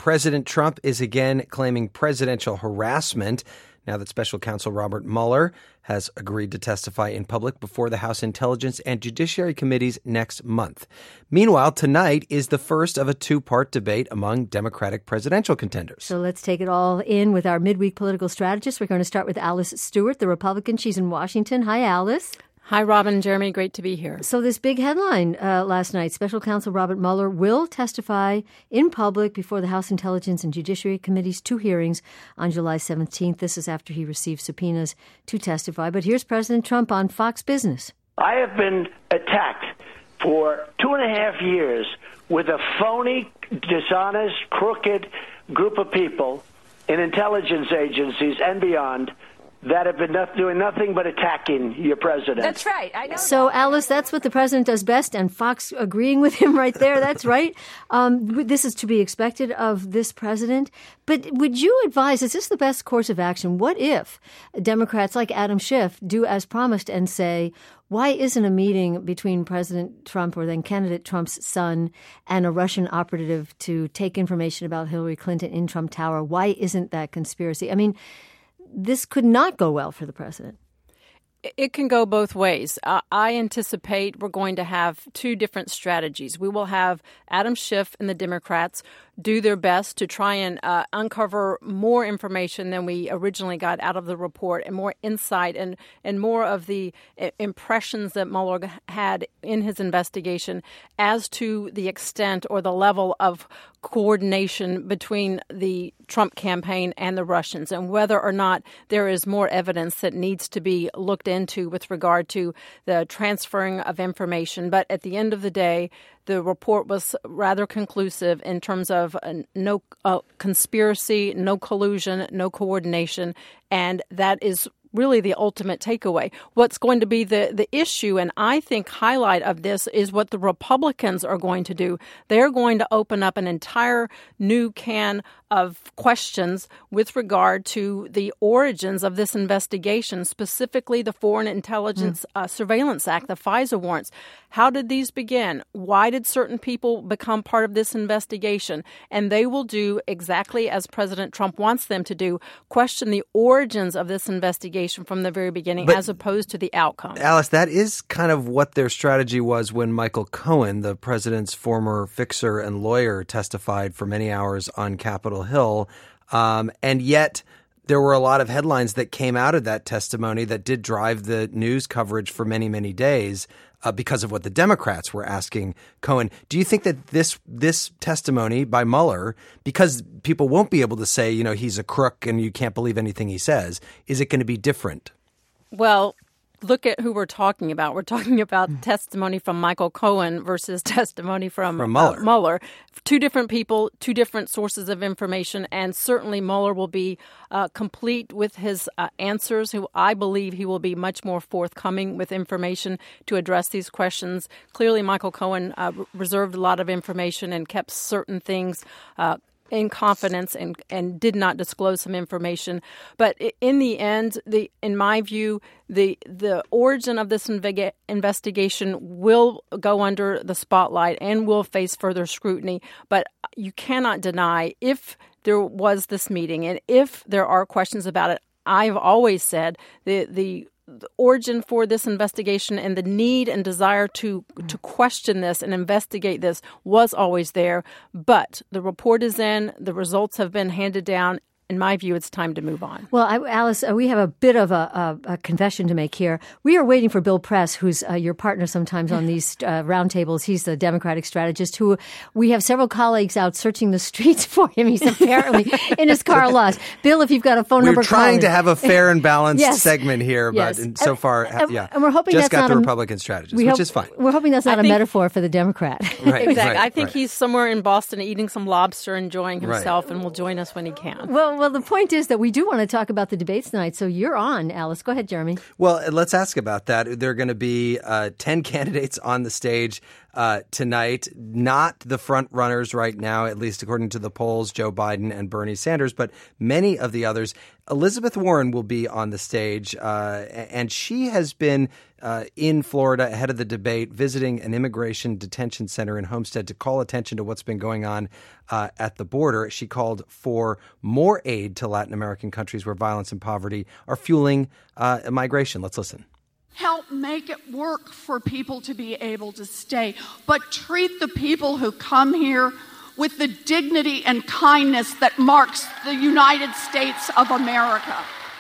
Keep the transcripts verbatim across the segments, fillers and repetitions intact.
President Trump is again claiming presidential harassment now that special counsel Robert Mueller has agreed to testify in public before the House Intelligence and Judiciary Committees next month. Meanwhile, tonight is the first of a two-part debate among Democratic presidential contenders. So let's take it all in with our midweek political strategist. We're going to start with Alice Stewart, the Republican. She's in Washington. Hi, Alice. Hi, Robin, Jeremy. Great to be here. So this big headline uh, last night, Special Counsel Robert Mueller will testify in public before the House Intelligence and Judiciary Committee's two hearings on July seventeenth. This is after he received subpoenas to testify. But here's President Trump on Fox Business. I have been attacked for two and a half years with a phony, dishonest, crooked group of people in intelligence agencies and beyond that have been not doing nothing but attacking your president. That's right. I know. So, Alice, that's what the president does best, and Fox agreeing with him right there. That's right. Um, this is to be expected of this president. But would you advise, is this the best course of action? What if Democrats like Adam Schiff do as promised and say, why isn't a meeting between President Trump or then candidate Trump's son and a Russian operative to take information about Hillary Clinton in Trump Tower? Why isn't that conspiracy? I mean, this could not go well for the president. It can go both ways. Uh, I anticipate we're going to have two different strategies. We will have Adam Schiff and the Democrats do their best to try and uh, uncover more information than we originally got out of the report and more insight and, and more of the uh, impressions that Mueller had in his investigation as to the extent or the level of coordination between the Trump campaign and the Russians and whether or not there is more evidence that needs to be looked into with regard to the transferring of information. But at the end of the day, the report was rather conclusive in terms of uh, no uh, conspiracy, no collusion, no coordination, and that is really the ultimate takeaway. What's going to be the, the issue, and I think highlight of this, is what the Republicans are going to do. They're going to open up an entire new can of questions with regard to the origins of this investigation, specifically the Foreign Intelligence mm. uh, Surveillance Act, the FISA warrants. How did these begin? Why did certain people become part of this investigation? And they will do exactly as President Trump wants them to do, question the origins of this investigation from the very beginning, but, as opposed to the outcome. Alice, that is kind of what their strategy was when Michael Cohen, the president's former fixer and lawyer, testified for many hours on Capitol Hill. Um, and yet there were a lot of headlines that came out of that testimony that did drive the news coverage for many, many days uh, because of what the Democrats were asking Cohen. Do you think that this this testimony by Mueller, because people won't be able to say, you know, he's a crook and you can't believe anything he says, is it going to be different? Well, look at who we're talking about. We're talking about testimony from Michael Cohen versus testimony from, from Mueller. Uh, Mueller. Two different people, two different sources of information, and certainly Mueller will be uh, complete with his uh, answers. Who I believe he will be much more forthcoming with information to address these questions. Clearly, Michael Cohen uh, reserved a lot of information and kept certain things uh, in confidence and, and did not disclose some information. But in the end, the in my view, the the origin of this inve- investigation will go under the spotlight and will face further scrutiny. But you cannot deny, if there was this meeting and if there are questions about it, I've always said the the The origin for this investigation and the need and desire to to question this and investigate this was always there. But the report is in. The results have been handed down. In my view, it's time to move on. Well, I, Alice, uh, we have a bit of a, a, a confession to make here. We are waiting for Bill Press, who's uh, your partner sometimes on these uh, roundtables. He's the Democratic strategist who we have several colleagues out searching the streets for him. He's apparently in his car lost. Bill, if you've got a phone we're number, we're trying to have a fair and balanced yes. segment here, but yes. so far, and, yeah, and we're hoping just that's got not the a, Republican strategist, which hope, is fine. We're hoping that's not I a think, metaphor for the Democrat. Right, exactly. right, I think right. he's somewhere in Boston eating some lobster, enjoying himself, right. and will join us when he can. Well, well, the point is that we do want to talk about the debates tonight. So you're on, Alice. Go ahead, Jeremy. Well, let's ask about that. There are going to be uh, ten candidates on the stage. uh, tonight. Not the front runners right now, at least according to the polls, Joe Biden and Bernie Sanders, but many of the others. Elizabeth Warren will be on the stage, uh, and she has been uh, in Florida ahead of the debate, visiting an immigration detention center in Homestead to call attention to what's been going on uh, at the border. She called for more aid to Latin American countries where violence and poverty are fueling uh, migration. Let's listen. Help make it work for people to be able to stay, but treat the people who come here with the dignity and kindness that marks the United States of America.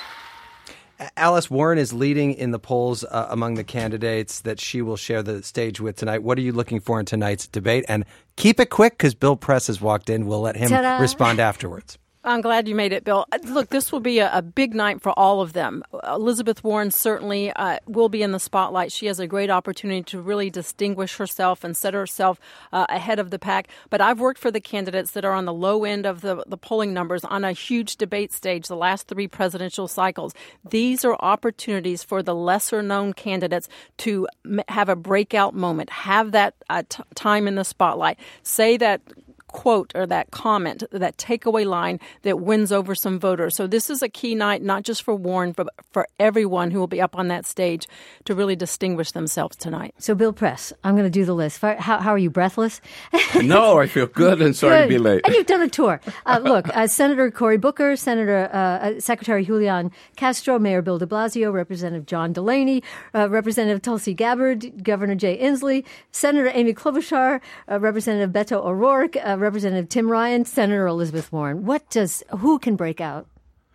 Alice, Warren is leading in the polls uh, among the candidates that she will share the stage with tonight. What are you looking for in tonight's debate? And keep it quick because Bill Press has walked in. We'll let him Ta-da. respond afterwards. I'm glad you made it, Bill. Look, this will be a, a big night for all of them. Elizabeth Warren certainly uh, will be in the spotlight. She has a great opportunity to really distinguish herself and set herself uh, ahead of the pack. But I've worked for the candidates that are on the low end of the, the polling numbers on a huge debate stage the last three presidential cycles. These are opportunities for the lesser-known candidates to m- have a breakout moment, have that uh, t- time in the spotlight, say that quote or that comment, that takeaway line that wins over some voters. So this is a key night, not just for Warren, but for everyone who will be up on that stage to really distinguish themselves tonight. So Bill Press, I'm going to do the list. How, how are you, breathless? No, I feel good and sorry good. to be late. And you've done a tour. Uh, look, uh, Senator Cory Booker, Senator uh, Secretary Julian Castro, Mayor Bill de Blasio, Representative John Delaney, uh, Representative Tulsi Gabbard, Governor Jay Inslee, Senator Amy Klobuchar, uh, Representative Beto O'Rourke, uh, Representative Tim Ryan, Senator Elizabeth Warren. What does who can break out?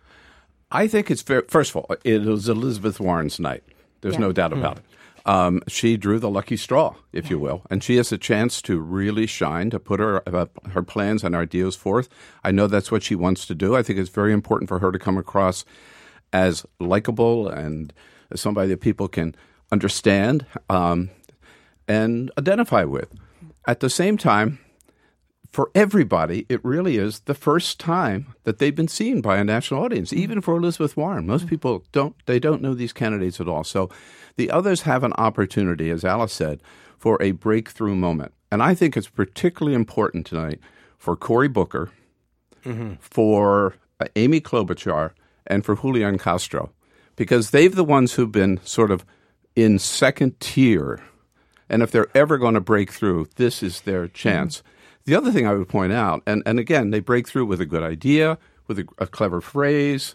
I think it's fair. First of all, it was Elizabeth Warren's night. There's yeah. no doubt about mm. it. Um, she drew the lucky straw, if yeah. you will, and she has a chance to really shine, to put her uh, her plans and ideas forth. I know that's what she wants to do. I think it's very important for her to come across as likable and as somebody that people can understand um, and identify with. At the same time, for everybody, it really is the first time that they've been seen by a national audience, even for Elizabeth Warren. Most people don't, they don't know these candidates at all. So the others have an opportunity, as Alice said, for a breakthrough moment. And I think it's particularly important tonight for Cory Booker, mm-hmm. for uh, Amy Klobuchar, and for Julian Castro, because they've the ones who've been sort of in second tier. And if they're ever going to break through, this is their chance. Mm-hmm. The other thing I would point out, and, and again, they break through with a good idea, with a, a clever phrase,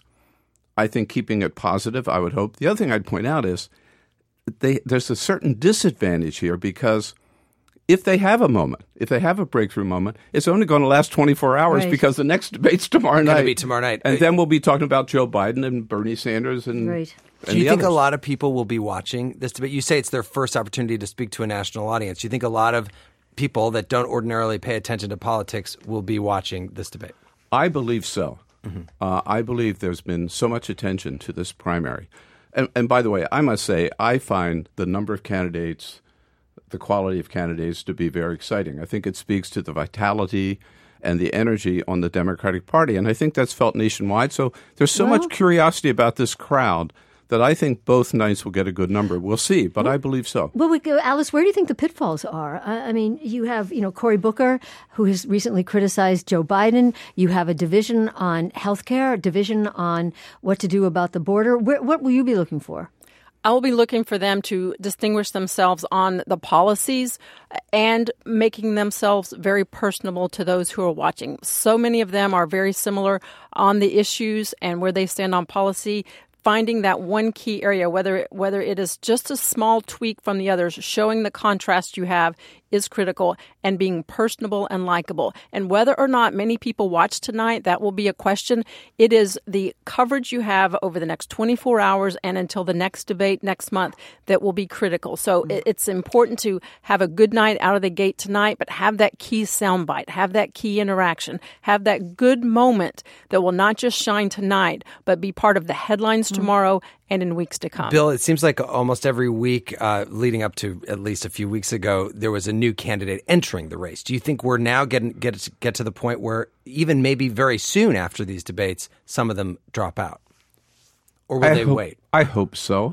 I think keeping it positive, I would hope. The other thing I'd point out is they, there's a certain disadvantage here because if they have a moment, if they have a breakthrough moment, it's only going to last twenty-four hours right. because the next debate's tomorrow night. It's going to be tomorrow night. And then we'll be talking about Joe Biden and Bernie Sanders and right. Do you think others. a lot of people will be watching this debate? You say it's their first opportunity to speak to a national audience. Do you think a lot of people that don't ordinarily pay attention to politics will be watching this debate? I believe so. Mm-hmm. Uh, I believe there's been so much attention to this primary. And, and by the way, I must say, I find the number of candidates, the quality of candidates to be very exciting. I think it speaks to the vitality and the energy on the Democratic Party. And I think that's felt nationwide. So there's so well, much curiosity about this crowd that I think both nights will get a good number. We'll see, but well, I believe so. Well, we go, Alice, where do you think the pitfalls are? I, I mean, you have, you know, Cory Booker, who has recently criticized Joe Biden. You have a division on health care, a division on what to do about the border. Where, what will you be looking for? I will be looking for them to distinguish themselves on the policies and making themselves very personable to those who are watching. So many of them are very similar on the issues and where they stand on policy. Finding that one key area, whether whether it is just a small tweak from the others, showing the contrast you have is critical, and being personable and likable. And whether or not many people watch tonight, that will be a question. It is the coverage you have over the next twenty-four hours and until the next debate next month that will be critical. So mm-hmm. it's important to have a good night out of the gate tonight, but have that key soundbite, have that key interaction, have that good moment that will not just shine tonight, but be part of the headlines mm-hmm. tomorrow and in weeks to come. Bill, it seems like almost every week uh, leading up to at least a few weeks ago, there was a new candidate entering the race. Do you think we're now getting get get to the point where even maybe very soon after these debates, some of them drop out? Or will I they hope, wait? I hope so.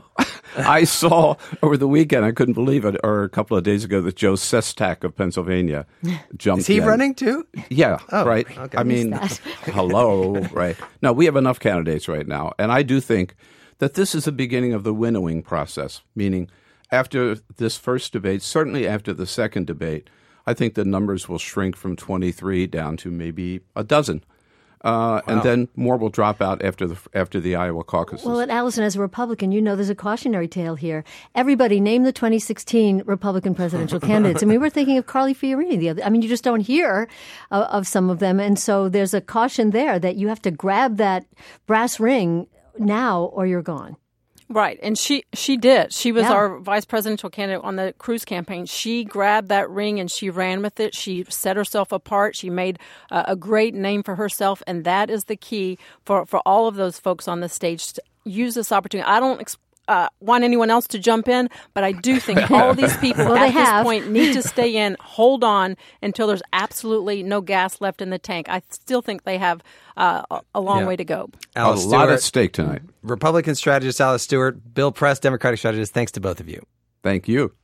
I saw over the weekend, I couldn't believe it, or a couple of days ago, that Joe Sestak of Pennsylvania jumped Is he in. running too? Yeah, Oh, right. okay. I mean, hello, right. No, we have enough candidates right now. And I do think that this is the beginning of the winnowing process, meaning after this first debate, certainly after the second debate, I think the numbers will shrink from twenty-three down to maybe a dozen. Uh, wow. And then more will drop out after the after the Iowa caucuses. Well, and Allison, as a Republican, you know there's a cautionary tale here. Everybody name the twenty sixteen Republican presidential candidates. And we were thinking of Carly Fiorina the other. I mean, you just don't hear uh, of some of them. And so there's a caution there that you have to grab that brass ring now or you're gone. Right. And she she did. She was Yeah. our vice presidential candidate on the Cruz campaign. She grabbed that ring and she ran with it. She set herself apart. She made uh, a great name for herself. And that is the key for, for all of those folks on the stage to use this opportunity. I don't ex- uh, want anyone else to jump in, but I do think all of these people Well, at they this have. point need to stay in, hold on until there's absolutely no gas left in the tank. I still think they have uh, a- a long Yeah. way to go. Alice a lot Stewart, at stake tonight. Republican strategist Alice Stewart, Bill Press, Democratic strategist. Thanks to both of you. Thank you.